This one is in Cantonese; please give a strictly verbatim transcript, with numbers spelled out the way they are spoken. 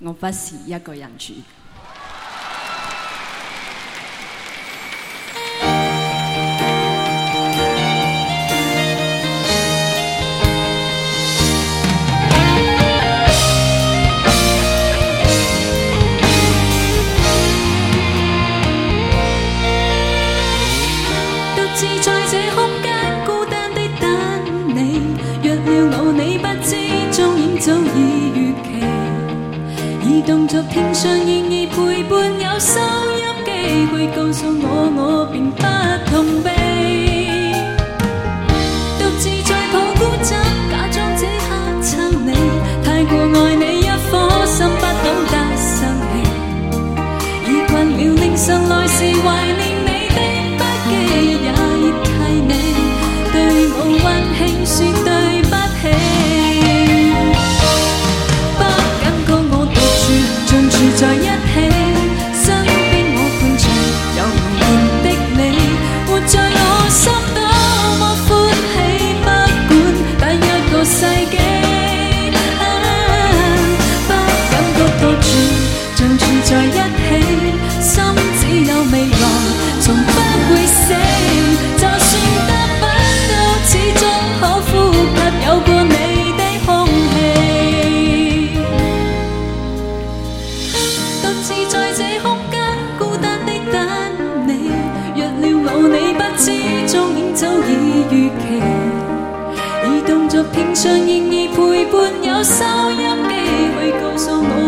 我不是一個人住。 獨自在這空間孤單地等你，若了我你不知，蹤影早已預期。移動着天上現已陪伴，有收音機會告訴我，我並不同避。獨自在抱孤枕，假裝這刻親你，太過愛你一顆心不懂得生氣，已困了凌晨來時懷念你的不羈，也已替你對我溫馨說對不起。像住在一起，身邊我伴隨有無言的你，活在我心多麼歡喜，不管大約個世紀，啊、不感覺多住，像住在一起，心只有未來，從不會死，就算得不到，始終可呼吸有過你的空氣。在這空間孤單的等你，若了我你不知，蹤影早已預期。移動着屏上現已陪伴，有收音機會告訴我。